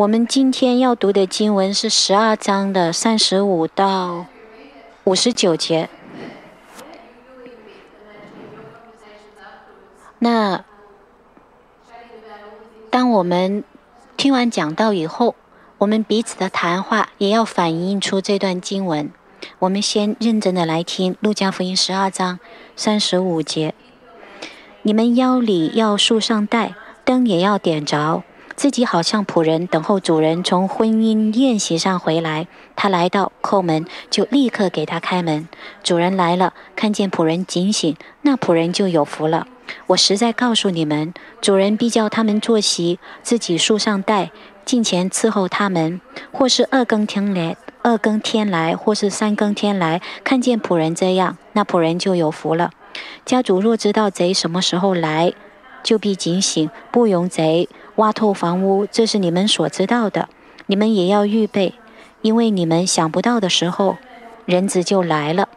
我们今天要读的经文是12章的35到59节。那当我们听完讲道以后，我们彼此的谈话也要反映出这段经文。我们先认真的来听路加福音12章35节。你们腰里要束上带，灯也要点着，自己好像仆人等候主人从婚姻宴席上回来。他来到叩门，就立刻给他开门。主人来了，看见仆人警醒，那仆人就有福了。我实在告诉你们，主人必叫他们坐席，自己束上带，近前伺候他们，或是二更天来，或是3更天来，看见仆人这样，那仆人就有福了。家主若知道贼什么时候来，就必警醒，不容贼挖透房屋。这是你们所知道的，你们也要预备，因为你们想不到的时候，人子就来了。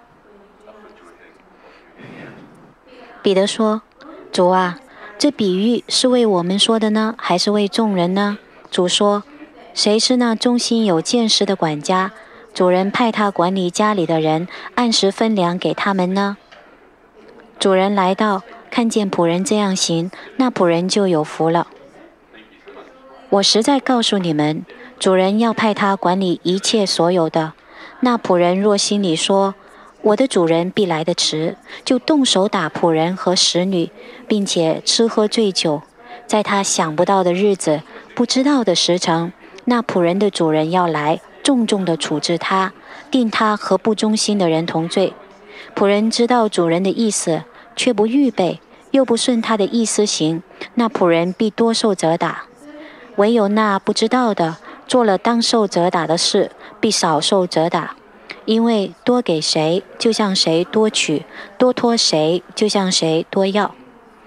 彼得说：主啊，这比喻是为我们说的呢，还是为众人呢？主说：谁是那忠心有见识的管家？主人派他管理家里的人，按时分粮给他们呢。主人来到，看见仆人这样行，那仆人就有福了。我实在告诉你们，主人要派他管理一切所有的。那仆人若心里说，我的主人必来得迟，就动手打仆人和使女，并且吃喝醉酒，在他想不到的日子，不知道的时辰，那仆人的主人要来，重重地处置他，定他和不忠心的人同罪。仆人知道主人的意思，却不预备，又不顺他的意思行，那仆人必多受责打。唯有那不知道的，做了当受责打的事，必少受责打。因为多给谁，就向谁多取；多托谁，就向谁多要。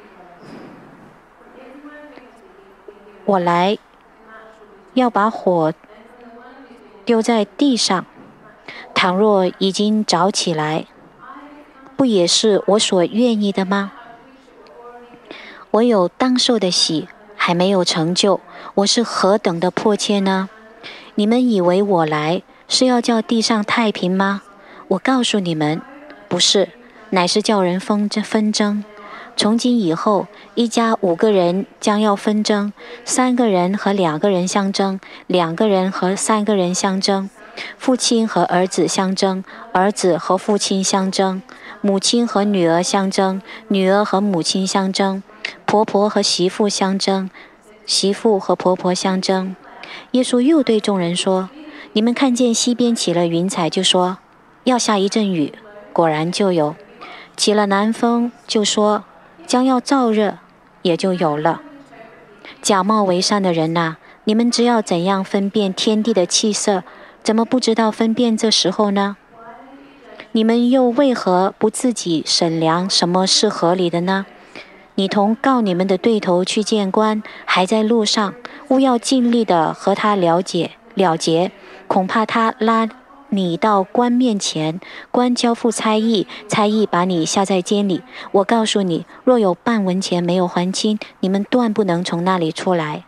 我来，要把火丢在地上，倘若已经着起来，不也是我所愿意的吗？我有当受的喜，还没有成就，我是何等的迫切呢？你们以为我来是要叫地上太平吗？我告诉你们，不是，乃是叫人纷争。从今以后，一家5个人将要纷争，3个人和2个人相争，2个人和3个人相争，父亲和儿子相争，儿子和父亲相争，母亲和女儿相争，女儿和母亲相争，婆婆和媳妇相争，媳妇和婆婆相争。耶稣又对众人说：你们看见西边起了云彩，就说要下一阵雨，果然就有；起了南风，就说将要燥热，也就有了。假冒为善的人啊，你们知要怎样分辨天地的气色，怎么不知道分辨这时候呢？你们又为何不自己审量什么是合理的呢？你同告你们的对头去见官，还在路上，务要尽力的和他了结，恐怕他拉你到官面前，官交付差役，差役把你下在监里。我告诉你，若有半文钱没有还清，你们断不能从那里出来。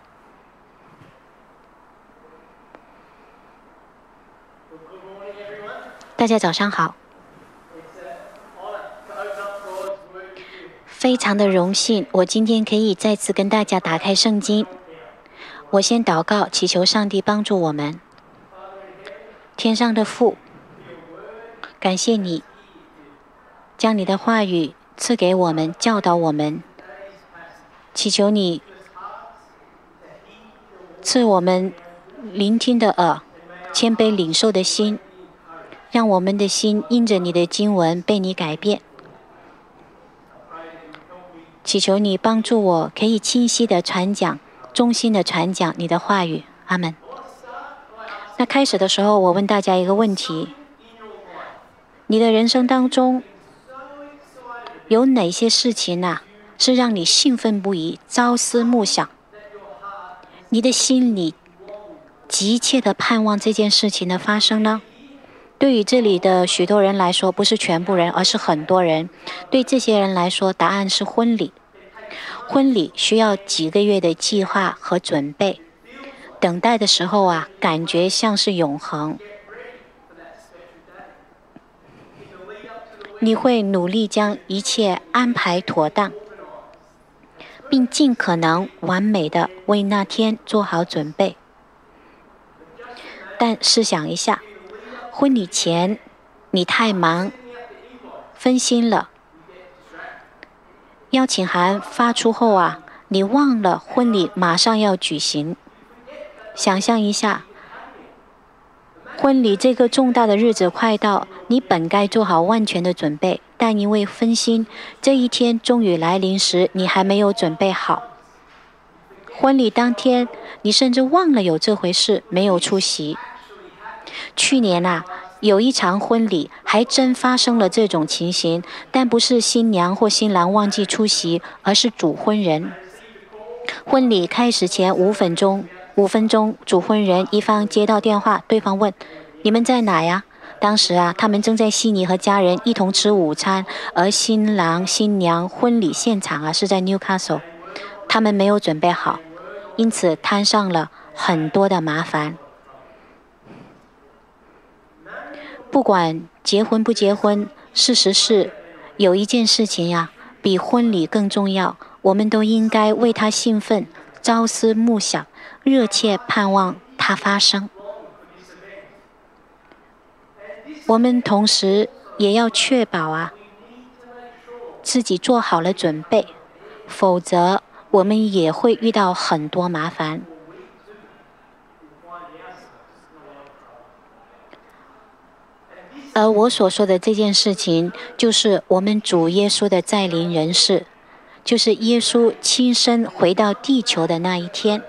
大家早上好，非常的荣幸，我今天可以再次跟大家打开圣经。我先祷告，祈求上帝帮助我们。天上的父，感谢你将你的话语赐给我们，教导我们，祈求你赐我们聆听的耳，谦卑领受的心，让我们的心因着你的经文被你改变。祈求你帮助我，可以清晰的传讲，衷心的传讲你的话语。阿们。那开始的时候，我问大家一个问题：你的人生当中有哪些事情是让你兴奋不已，朝思暮想，你的心里急切的盼望这件事情的发生呢？对于这里的许多人来说，不是全部人，而是很多人。对这些人来说，答案是婚礼。婚礼需要几个月的计划和准备。 等待的时候啊，感觉像是永恒。你会努力将一切安排妥当，并尽可能完美的为那天做好准备。但试想一下，婚礼前你太忙，分心了。邀请函发出后啊，你忘了婚礼马上要举行。想象一下，婚礼这个重大的日子快到，你本该做好万全的准备，但因为分心，这一天终于来临时，你还没有准备好。婚礼当天，你甚至忘了有这回事，没有出席。去年啊，有一场婚礼还真发生了这种情形，但不是新娘或新郎忘记出席，而是主婚人。婚礼开始前5分钟，主婚人一方接到电话，对方问：“你们在哪呀？”当时啊，他们正在悉尼和家人一同吃午餐，而新郎新娘婚礼现场啊是在 Newcastle， 他们没有准备好，因此摊上了很多的麻烦。不管结婚不结婚，事实是有一件事情呀，比婚礼更重要，我们都应该为它兴奋，朝思暮想，热切盼望它发生。我们同时也要确保啊，自己做好了准备，否则我们也会遇到很多麻烦。而我所说的这件事情，就是我们主耶稣的再临人世，就是耶稣亲身回到地球的那一天。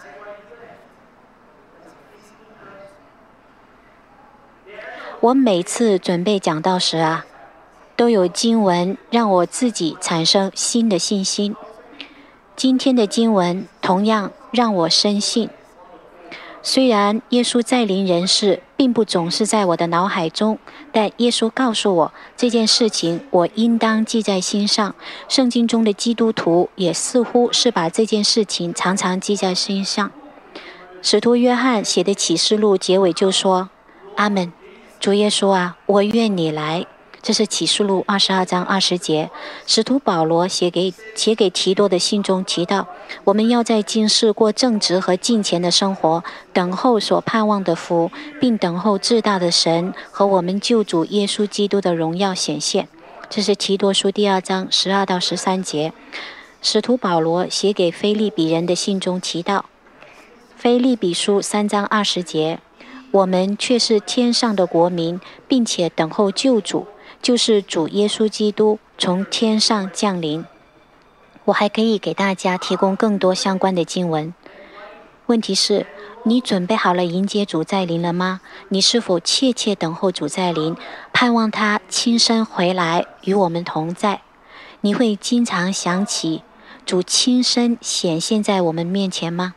我每次准备讲道时啊，都有经文让我自己产生新的信心。今天的经文同样让我深信，虽然耶稣再临人世并不总是在我的脑海中，但耶稣告诉我这件事情我应当记在心上。圣经中的基督徒也似乎是把这件事情常常记在心上。使徒约翰写的启示录结尾就说：“阿们，主耶稣啊，我愿你来。”这是启示录22章20节。使徒保罗写给提多的信中提到，我们要在今世过正直和敬虔的生活，等候所盼望的福，并等候至大的神和我们救主耶稣基督的荣耀显现。这是提多书第2章12到13节。使徒保罗写给腓立比人的信中提到，腓立比书3章20节，我们却是天上的国民，并且等候救主，就是主耶稣基督从天上降临。我还可以给大家提供更多相关的经文。问题是，你准备好了迎接主再临了吗？你是否切切等候主再临，盼望他亲身回来与我们同在？你会经常想起主亲身显现在我们面前吗？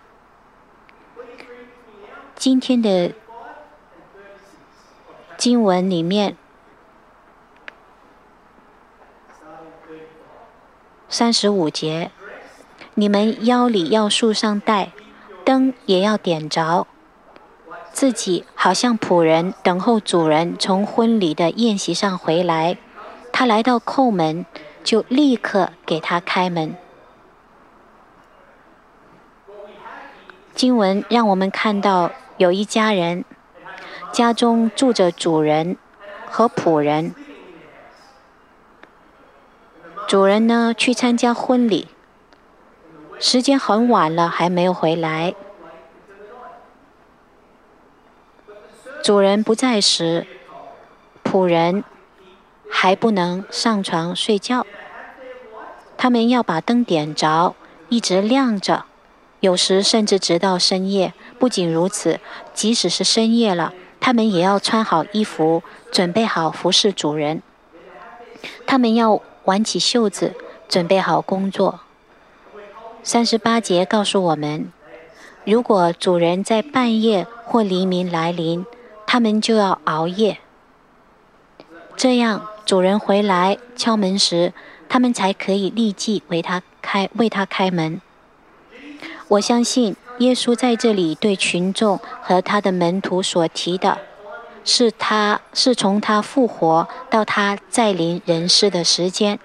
今天的经文里面35节，你们腰里要束上带，灯也要点着，自己好像仆人等候主人从婚礼的宴席上回来，他来到叩门，就立刻给他开门。经文让我们看到有一家人，家中住着主人和仆人。主人呢，去参加婚礼，时间很晚了还没有回来。主人不在时，仆人还不能上床睡觉，他们要把灯点着，一直亮着，有时甚至直到深夜。不仅如此，即使是深夜了，他们也要穿好衣服，准备好服侍主人。他们要挽起袖子，准备好工作。38节告诉我们，如果主人在半夜或黎明来临，他们就要熬夜。这样，主人回来敲门时，他们才可以立即为他开门。我相信耶稣在这里对群众和他的门徒所提的，是从他复活到他再临人世的时间。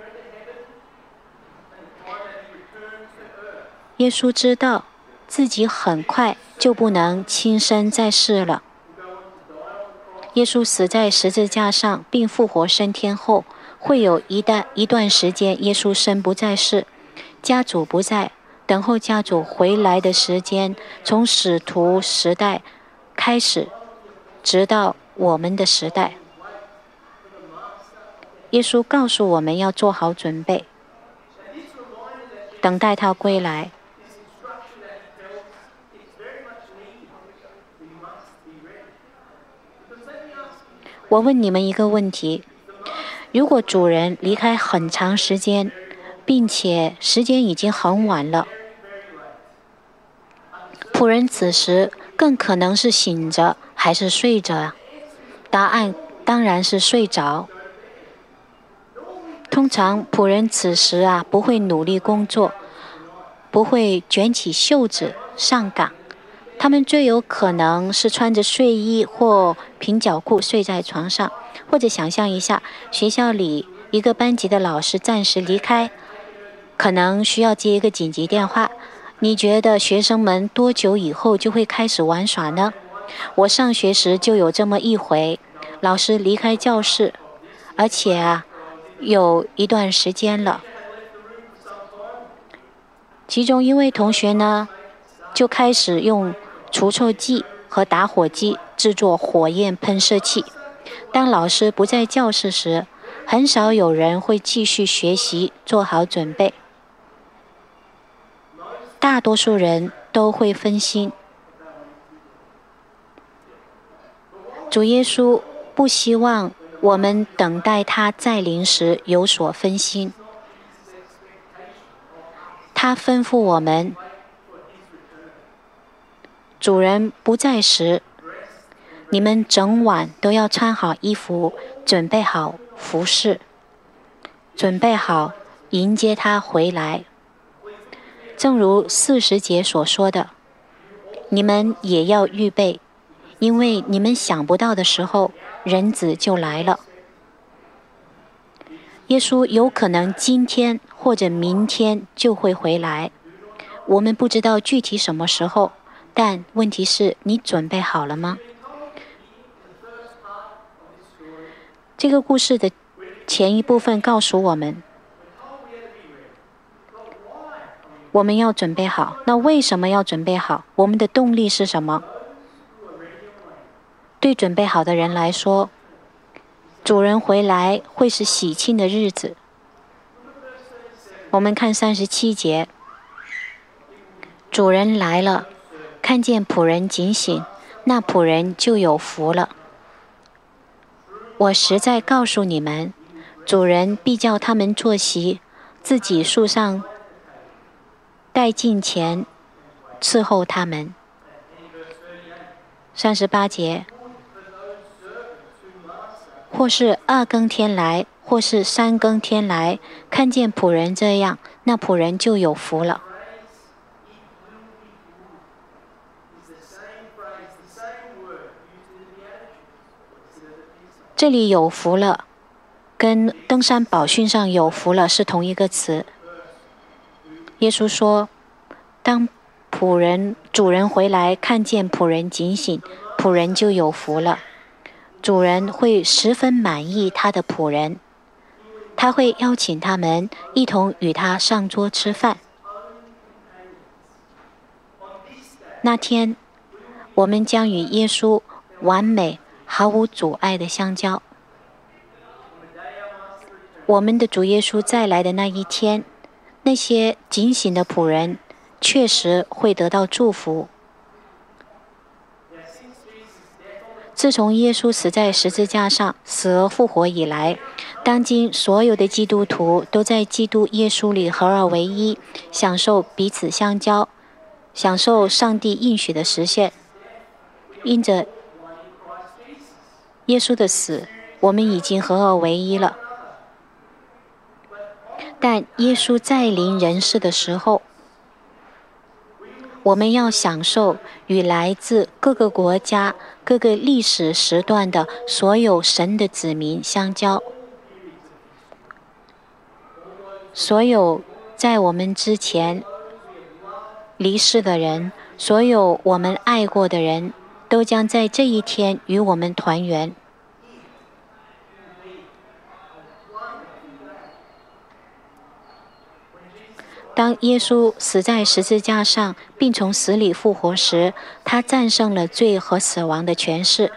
耶稣知道自己很快就不能亲身在世了。耶稣死在十字架上并复活升天后，会有一段时间耶稣身不在世，家主不在，等候家主回来的时间，从使徒时代开始，直到我们的时代。耶稣告诉我们要做好准备，等待他归来。我问你们一个问题：如果主人离开很长时间，并且时间已经很晚了，仆人此时更可能是醒着还是睡着？答案当然是睡着。通常仆人此时不会努力工作，不会卷起袖子上岗，他们最有可能是穿着睡衣或平角裤睡在床上。或者想象一下，学校里一个班级的老师暂时离开，可能需要接一个紧急电话。你觉得学生们多久以后就会开始玩耍呢？我上学时就有这么一回，老师离开教室，而且有一段时间了。其中一位同学呢，就开始用除臭剂和打火机制作火焰喷射器。当老师不在教室时，很少有人会继续学习，做好准备。大多数人都会分心。主耶稣不希望我们等待他再临时有所分心。他吩咐我们，主人不在时，你们整晚都要穿好衣服，准备好服饰，准备好迎接他回来。正如40节所说的，你们也要预备，因为你们想不到的时候，人子就来了。耶稣有可能今天或者明天就会回来，我们不知道具体什么时候，但问题是你准备好了吗？这个故事的前一部分告诉我们，我们要准备好。那为什么要准备好？我们的动力是什么？对准备好的人来说，主人回来会是喜庆的日子。我们看37节，主人来了，看见仆人警醒，那仆人就有福了。我实在告诉你们，主人必叫他们坐席，自己束上带进前，伺候他们。38节，或是2更天来，或是3更天来，看见仆人这样，那仆人就有福了。这里有福了，跟登山宝训上有福了是同一个词。耶稣说，当主人回来，看见仆人警醒，仆人就有福了。主人会十分满意他的仆人，他会邀请他们一同与他上桌吃饭。那天，我们将与耶稣完美毫无阻碍的相交。我们的主耶稣再来的那一天，那些警醒的仆人确实会得到祝福。自从耶稣死在十字架上，死而复活以来，当今所有的基督徒都在基督耶稣里合而为一，享受彼此相交，享受上帝应许的实现。因着耶稣的死，我们已经合而为一了。但耶稣再临人世的时候， 我们要享受与来自各个国家、各个历史时段的所有神的子民相交。所有在我们之前离世的人，所有我们爱过的人，都将在这一天与我们团圆。当耶稣死在十字架上，并从死里复活时，他战胜了罪和死亡的权势。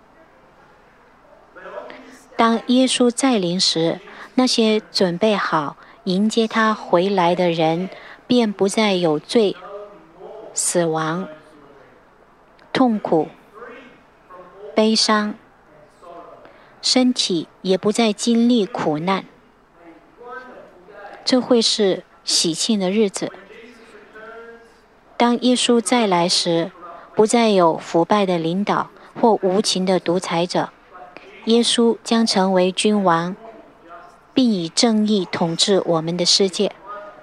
当耶稣再临时，那些准备好迎接他回来的人，便不再有罪、死亡、痛苦、悲伤，身体也不再经历苦难。这会是喜庆的日子。当耶稣再来时，不再有腐败的领导或无情的独裁者，耶稣将成为君王，并以正义统治我们的世界。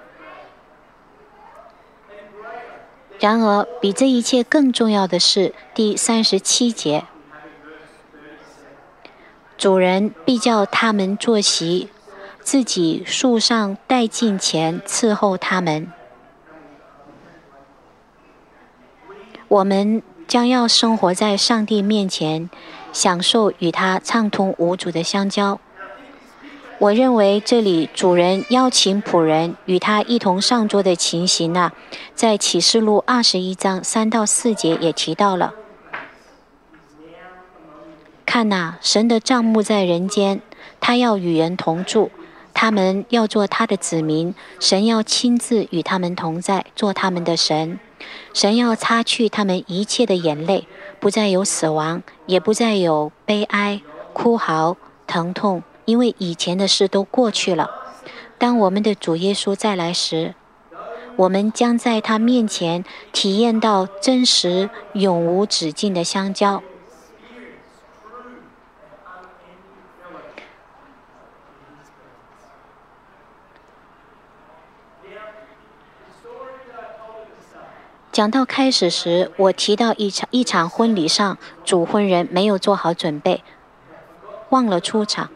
然而，比这一切更重要的是第37节，主人必叫他们坐席，自己束上带进前伺候他们。我们将要生活在上帝面前，享受与他畅通无阻的相交。我认为这里主人邀请仆人与他一同上桌的情形在启示录21章3到4节也提到了。看神的帐幕在人间，他要与人同住，他们要做他的子民，神要亲自与他们同在，做他们的神。神要擦去他们一切的眼泪，不再有死亡，也不再有悲哀、哭嚎、疼痛，因为以前的事都过去了。当我们的主耶稣再来时，我们将在他面前体验到真实、永无止境的相交。讲到开始时，我提到一场婚礼上，主婚人没有做好准备，忘了出场。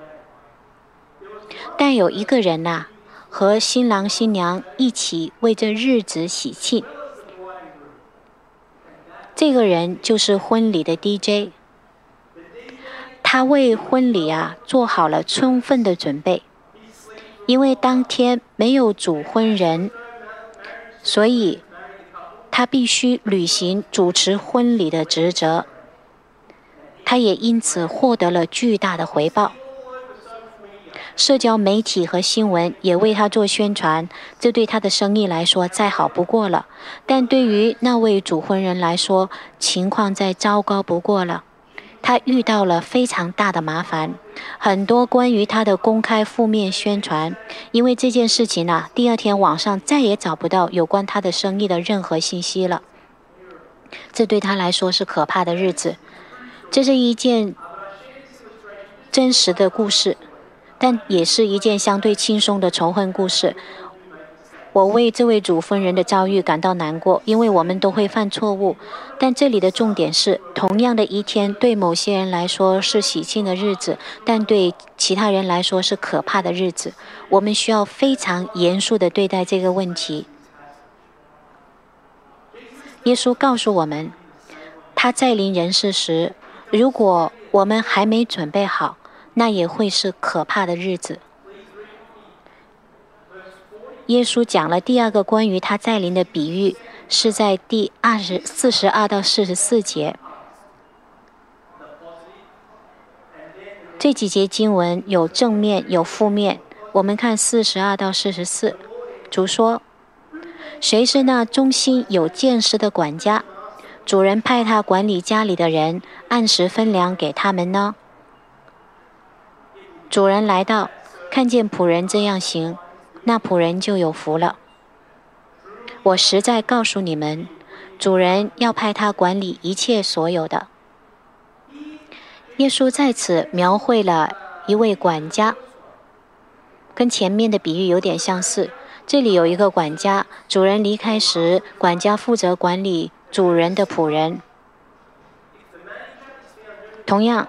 但有一个人和新郎新娘一起为这日子喜庆。这个人就是婚礼的 DJ， 他为婚礼做好了充分的准备。因为当天没有主婚人，所以他必须履行主持婚礼的职责。他也因此获得了巨大的回报。社交媒体和新闻也为他做宣传，这对他的生意来说再好不过了。但对于那位主婚人来说，情况再糟糕不过了。他遇到了非常大的麻烦，很多关于他的公开负面宣传。因为这件事情第二天网上再也找不到有关他的生意的任何信息了。这对他来说是可怕的日子。这是一件真实的故事，但也是一件相对轻松的仇恨故事。我为这位主婚人的遭遇感到难过，因为我们都会犯错误。但这里的重点是，同样的一天对某些人来说是喜庆的日子，但对其他人来说是可怕的日子。我们需要非常严肃地对待这个问题。耶稣告诉我们，他在临人世时，如果我们还没准备好，那也会是可怕的日子。耶稣讲了第二个关于他再临的比喻，是在第42到44节。这几节经文有正面有负面。我们看42到44，主说：谁是那忠心有见识的管家？主人派他管理家里的人，按时分粮给他们呢。主人来到，看见仆人这样行，那仆人就有福了。我实在告诉你们，主人要派他管理一切所有的。耶稣在此描绘了一位管家，跟前面的比喻有点相似。 这里有一个管家，主人离开时，管家负责管理主人的仆人。同样，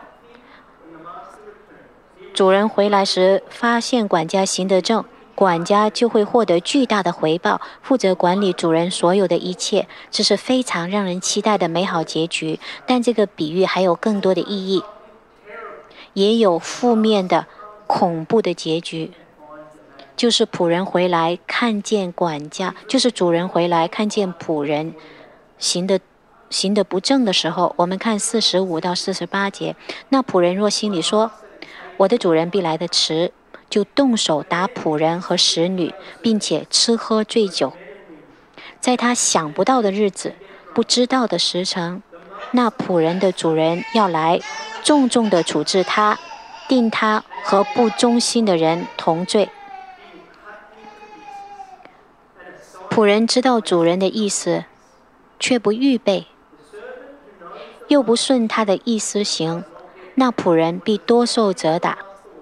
主人回来时发现管家行得正，管家就会获得巨大的回报，负责管理主人所有的一切。这是非常让人期待的美好结局。但这个比喻还有更多的意义，也有负面的、恐怖的结局。就是仆人回来看见管家，就是主人回来看见仆人行得不正的时候，我们看45到48节。那仆人若心里说，我的主人必来得迟，就动手打仆人和使女，并且吃喝醉酒。在他想不到的日子，不知道的时辰，那仆人的主人要来，重重地处置他，定他和不忠心的人同罪。仆人知道主人的意思，却不预备，又不顺他的意思行，那仆人必多受责打。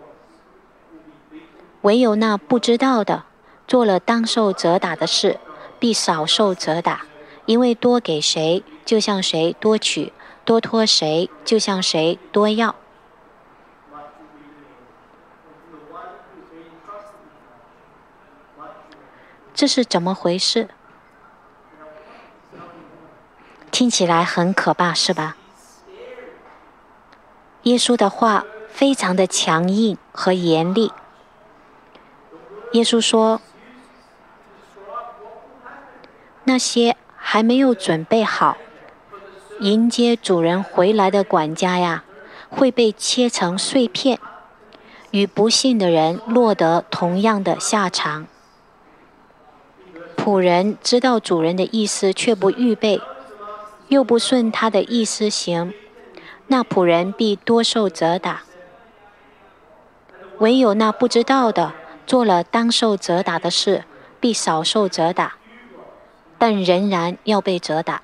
唯有那不知道的，做了当受责打的事，必少受责打。因为多给谁，就向谁多取；多托谁，就向谁多要。这是怎么回事？听起来很可怕，是吧？耶稣的话非常的强硬和严厉。耶稣说，那些还没有准备好迎接主人回来的管家呀，会被切成碎片，与不幸的人落得同样的下场。仆人知道主人的意思，却不预备，又不顺他的意思行，那仆人必多受责打。唯有那不知道的，做了当受责打的事，必少受责打，但仍然要被责打。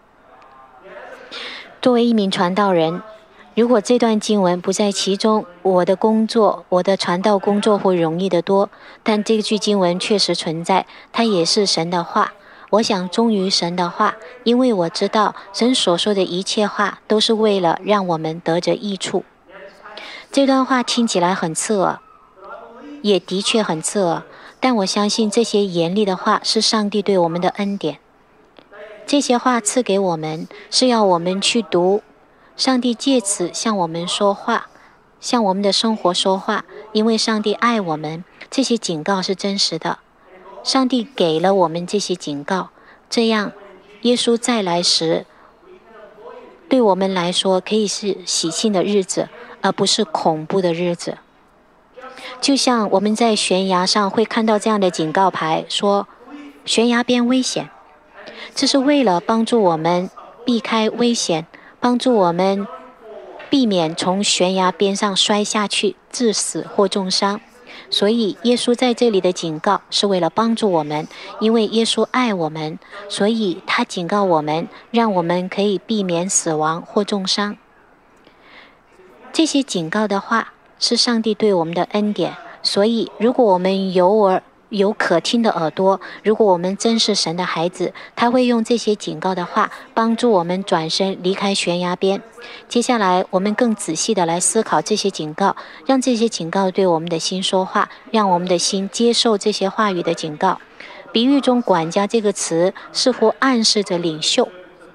作为一名传道人，如果这段经文不在其中，我的传道工作会容易得多。但这句经文确实存在，它也是神的话。我想忠于神的话，因为我知道神所说的一切话都是为了让我们得着益处。这段话听起来很刺耳，也的确很刺耳，但我相信这些严厉的话是上帝对我们的恩典。这些话赐给我们，是要我们去读。上帝借此向我们说话，向我们的生活说话，因为上帝爱我们，这些警告是真实的。上帝给了我们这些警告，这样耶稣再来时，对我们来说可以是喜庆的日子，而不是恐怖的日子。就像我们在悬崖上会看到这样的警告牌，说悬崖边危险，这是为了帮助我们避开危险，帮助我们避免从悬崖边上摔下去，致死或重伤。所以耶稣在这里的警告是为了帮助我们，因为耶稣爱我们，所以他警告我们，让我们可以避免死亡或重伤。这些警告的话是上帝对我们的恩典，所以如果我们有可听的耳朵，如果我们真是神的孩子，他会用这些警告的话帮助我们转身离开悬崖边。接下来我们更仔细的来思考这些警告，让这些警告对我们的心说话，让我们的心接受这些话语的警告。比喻中管家这个词似乎暗示着领袖。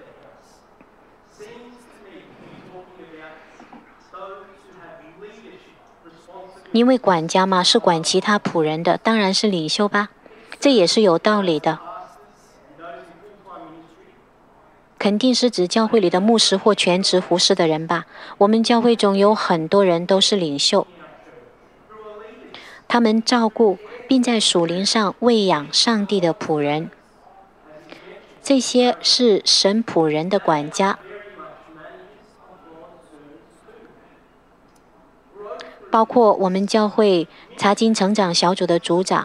因为管家嘛，是管其他仆人的，当然是领袖吧，这也是有道理的。肯定是指教会里的牧师或全职服侍的人吧。我们教会中有很多人都是领袖，他们照顾并在属灵上喂养上帝的仆人，这些是神仆人的管家。包括我们教会查经成长小组的组长、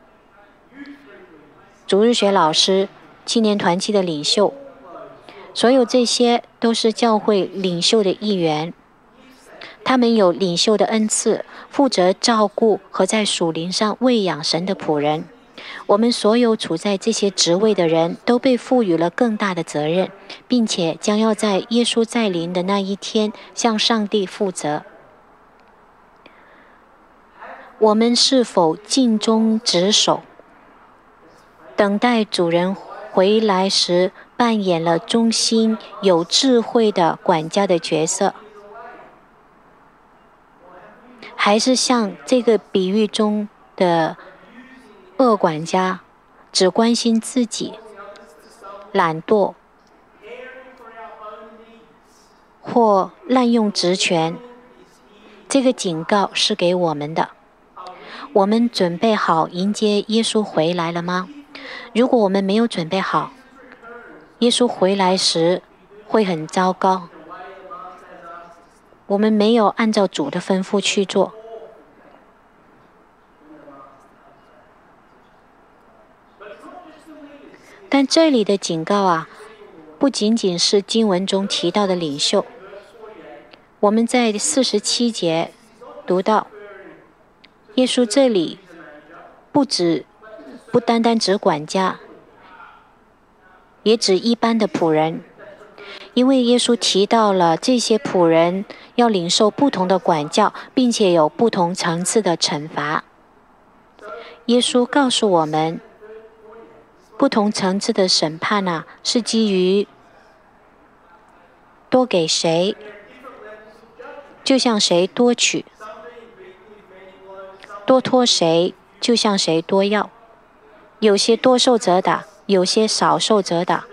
主日学老师、青年团契的领袖，所有这些都是教会领袖的一员。他们有领袖的恩赐，负责照顾和在属灵上喂养神的仆人。 我们所有处在这些职位的人都被赋予了更大的责任，并且将要在耶稣再临的那一天向上帝负责。我们是否尽忠职守，等待主人回来时扮演了忠心、有智慧的管家的角色，还是像这个比喻中的恶管家，只关心自己，懒惰，或滥用职权？这个警告是给我们的。我们准备好迎接耶稣回来了吗？如果我们没有准备好，耶稣回来时会很糟糕。我们没有按照主的吩咐去做。但这里的警告不仅仅是经文中提到的领袖。我们在47节读到，耶稣这里不单单指管家，也指一般的仆人，因为耶稣提到了这些仆人要领受不同的管教，并且有不同层次的惩罚。耶稣告诉我们，不同层次的审判是基于多给谁，就向谁多取；多托谁，就向谁多要。有些多受责打，有些少受责打。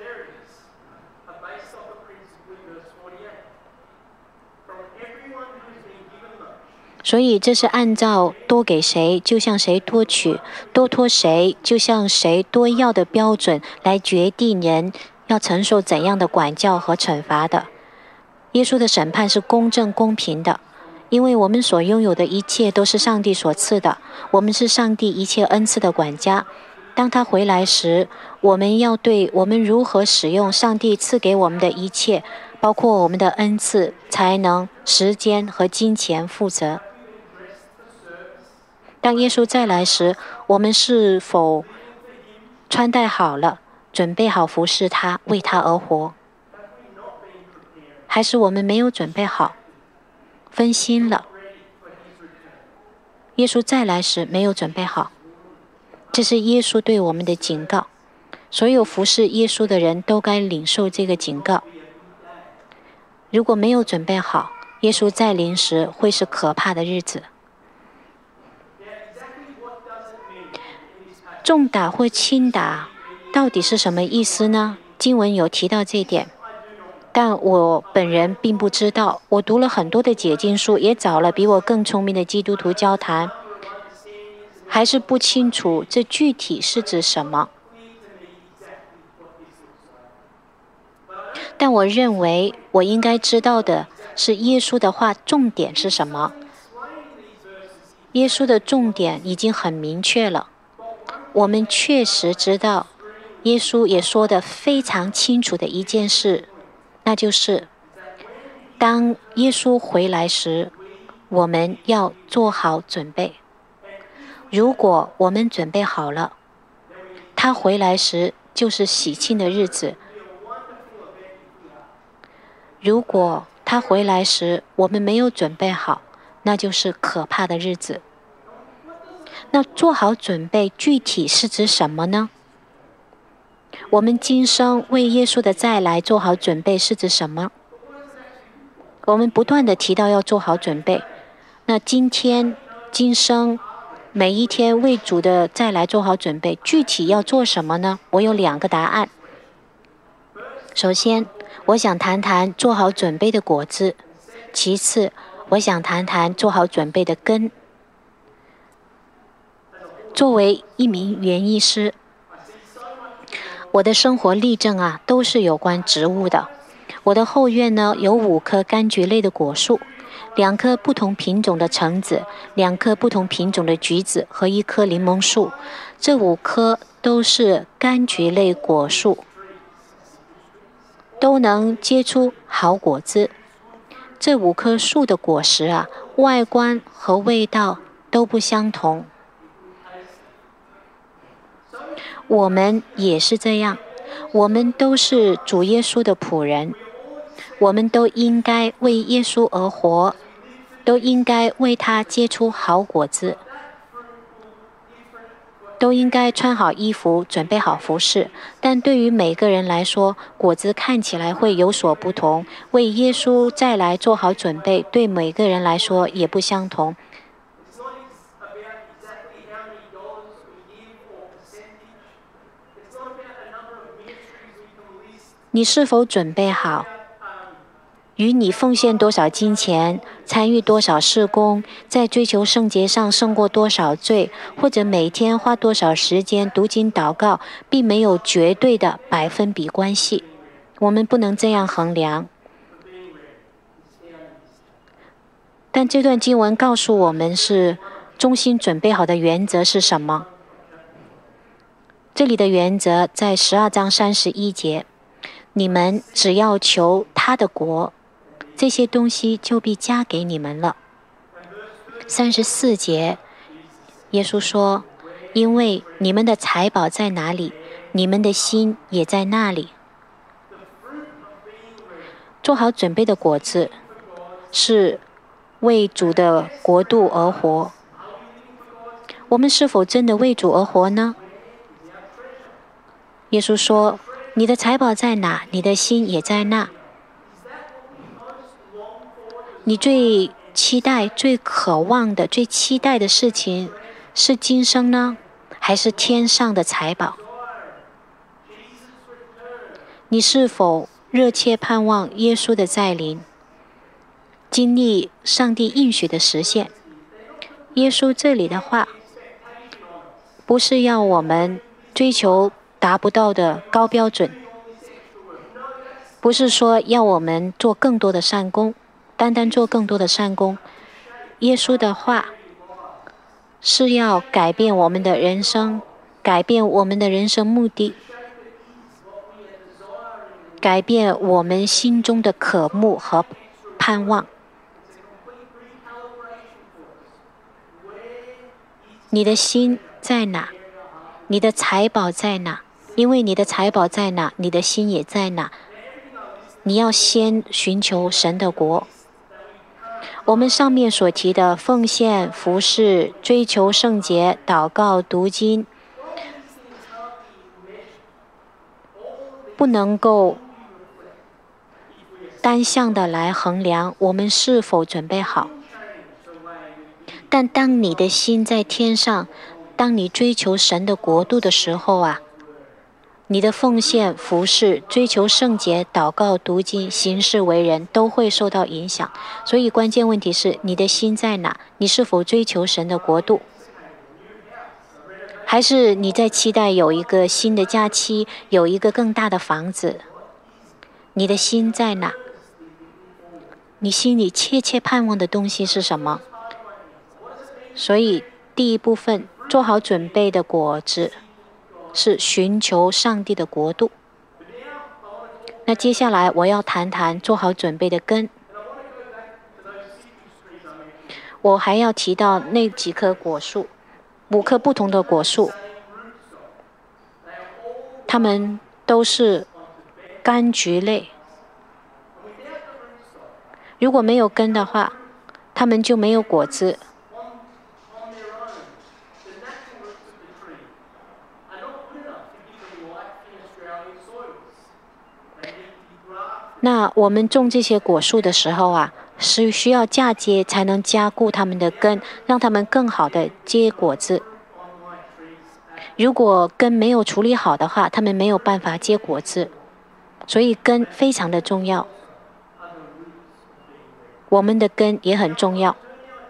所以这是按照多给谁就向谁多取，多托谁就向谁多要的标准来决定人要承受怎样的管教和惩罚的。耶稣的审判是公正公平的，因为我们所拥有的一切都是上帝所赐的，我们是上帝一切恩赐的管家。当他回来时，我们要对我们如何使用上帝赐给我们的一切，包括我们的恩赐、才能、时间和金钱负责。当耶稣再来时，我们是否穿戴好了，准备好服侍他，为他而活？还是我们没有准备好，分心了？耶稣再来时没有准备好，这是耶稣对我们的警告。所有服侍耶稣的人都该领受这个警告。如果没有准备好，耶稣再临时会是可怕的日子。重打或轻打到底是什么意思呢？经文有提到这一点，但我本人并不知道。我读了很多的解经书，也找了比我更聪明的基督徒交谈，还是不清楚这具体是指什么。但我认为我应该知道的是耶稣的话重点是什么。耶稣的重点已经很明确了。我们确实知道，耶稣也说得非常清楚的一件事，那就是当耶稣回来时，我们要做好准备。如果我们准备好了，他回来时就是喜庆的日子。如果他回来时我们没有准备好，那就是可怕的日子。那做好准备具体是指什么呢？我们今生为耶稣的再来做好准备是指什么？我们不断地提到要做好准备。那今天、今生每一天为主的再来做好准备，具体要做什么呢？我有2个答案。首先，我想谈谈做好准备的果子；其次，我想谈谈做好准备的根。作为一名园艺师，我的生活例证都是有关植物的。我的后院呢有5棵柑橘类的果树，2棵不同品种的橙子，2棵不同品种的橘子和1棵柠檬树。这5棵都是柑橘类果树，都能结出好果子。这5棵树的果实外观和味道都不相同。 我们也是这样，我们都是主耶稣的仆人，我们都应该为耶稣而活，都应该为他结出好果子，都应该穿好衣服，准备好服饰。但对于每个人来说，果子看起来会有所不同。为耶稣再来做好准备，对每个人来说也不相同。你是否准备好？与你奉献多少金钱，参与多少事工，在追求圣洁上胜过多少罪，或者每天花多少时间读经祷告，并没有绝对的百分比关系。我们不能这样衡量。但这段经文告诉我们是忠心准备好的原则是什么？这里的原则在12章31节，你们只要求他的国，这些东西就必加给你们了。34节，耶稣说，因为你们的财宝在哪里，你们的心也在那里。做好准备的果子是为主的国度而活。我们是否真的为主而活呢？耶稣说，你的财宝在哪，你的心也在那。你最期待、最渴望的、最期待的事情是今生呢，还是天上的财宝？你是否热切盼望耶稣的再临，经历上帝应许的实现？耶稣这里的话，不是要我们追求达不到的高标准，不是说要我们做更多的善功，单单做更多的善功。耶稣的话是要改变我们的人生，改变我们的人生目的，改变我们心中的渴慕和盼望。你的心在哪？你的财宝在哪？因为你的财宝在哪，你的心也在哪。你要先寻求神的国。我们上面所提的奉献、服侍、追求圣洁、祷告、读经，不能够单向的来衡量我们是否准备好。但当你的心在天上，当你追求神的国度的时候啊，你的奉献、服侍、追求圣洁、祷告、读经、行事为人都会受到影响。所以关键问题是你的心在哪？你是否追求神的国度？还是你在期待有一个新的假期，有一个更大的房子？你的心在哪？你心里切切盼望的东西是什么？所以第一部分做好准备的果子是寻求上帝的国度。那接下来我要谈谈做好准备的根。我还要提到那几棵果树，5棵不同的果树，它们都是柑橘类。如果没有根的话，它们就没有果子。那我们种这些果树的时候啊，是需要嫁接才能加固它们的根，让它们更好的结果子。如果根没有处理好的话，它们没有办法结果子。所以根非常的重要，我们的根也很重要。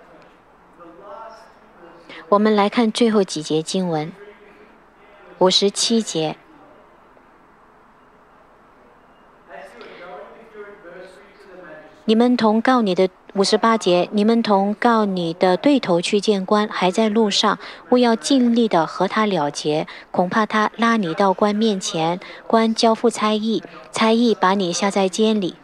我们来看最后几节经文，57节。你们同告你的58节，你们同告你的对头去见官，还在路上，务要尽力的和他了结，恐怕他拉你到官面前，官交付差役，差役把你下在监里。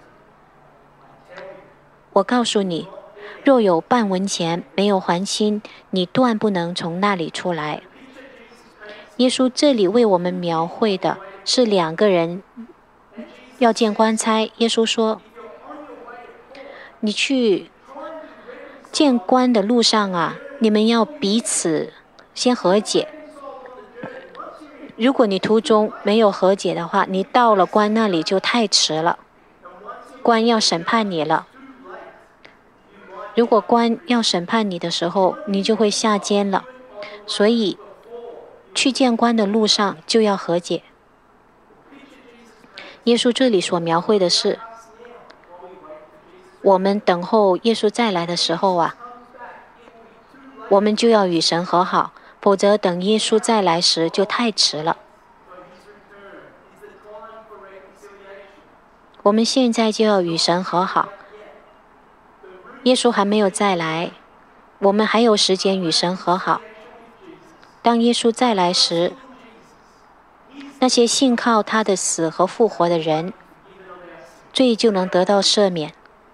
我告诉你，若有半文钱没有还清，你断不能从那里出来。 耶稣这里为我们描绘的是两个人要见官差。耶稣说，你去见官的路上啊，你们要彼此先和解。如果你途中没有和解的话，你到了官那里就太迟了，官要审判你了。如果官要审判你的时候，你就会下监了。所以去见官的路上就要和解。耶稣这里所描绘的是，我们等候耶稣再来的时候啊，我们就要与神和好，否则等耶稣再来时就太迟了。我们现在就要与神和好，耶稣还没有再来，我们还有时间与神和好。当耶稣再来时，那些信靠他的死和复活的人，罪就能得到赦免。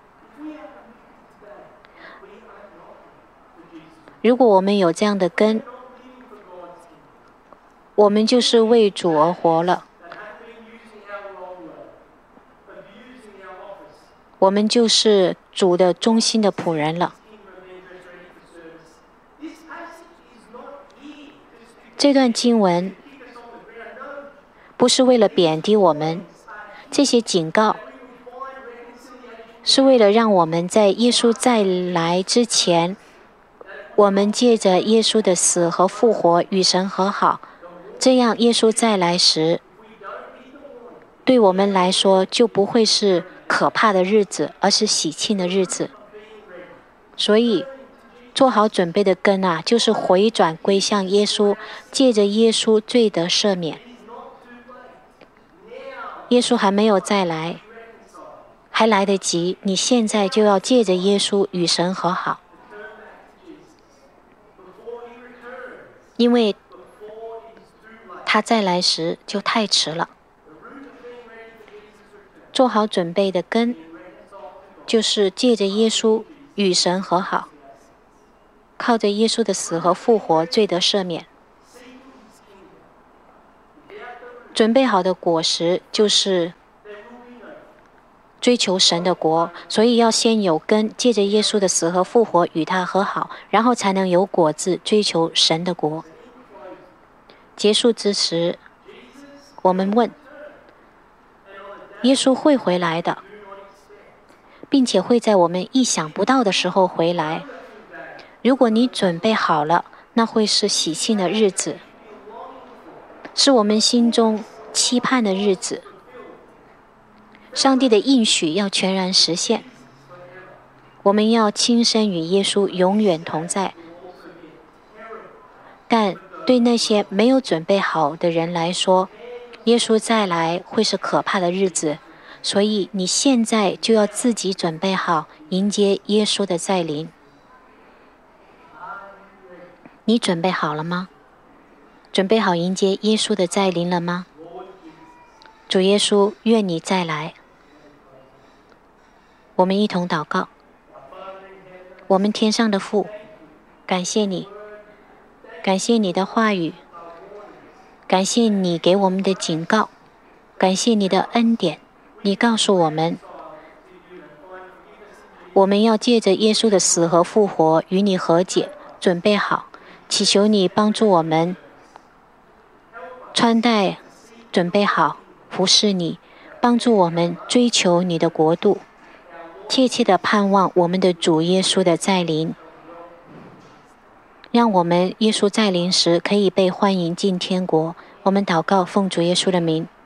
如果我们有这样的根，我们就是为主而活了，我们就是主的忠心的仆人了。这段经文不是为了贬低我们，这些警告是为了让我们在耶稣再来之前，我们借着耶稣的死和复活与神和好，这样耶稣再来时，对我们来说就不会是可怕的日子，而是喜庆的日子。所以做好准备的根啊，就是回转归向耶稣，借着耶稣罪得赦免。耶稣还没有再来，还来得及，你现在就要借着耶稣与神和好，因为他再来时就太迟了。做好准备的根，就是借着耶稣与神和好，靠着耶稣的死和复活，罪得赦免。准备好的果实就是追求神的国，所以要先有根，借着耶稣的死和复活与他和好，然后才能有果子，追求神的国。结束之时，我们问，耶稣会回来的，并且会在我们意想不到的时候回来。如果你准备好了，那会是喜庆的日子，是我们心中期盼的日子。上帝的应许要全然实现，我们要亲身与耶稣永远同在。但对那些没有准备好的人来说，耶稣再来会是可怕的日子，所以你现在就要自己准备好迎接耶稣的再临。你准备好了吗？准备好迎接耶稣的再临了吗？主耶稣，愿你再来。我们一同祷告。我们天上的父，感谢你，感谢你的话语，感谢你给我们的警告，感谢你的恩典。你告诉我们，我们要借着耶稣的死和复活与你和解，准备好，祈求你帮助我们穿戴准备好，服侍你，帮助我们追求你的国度，切切地盼望我们的主耶稣的再临，让我们耶稣再临时可以被欢迎进天国。我们祷告，奉主耶稣的名。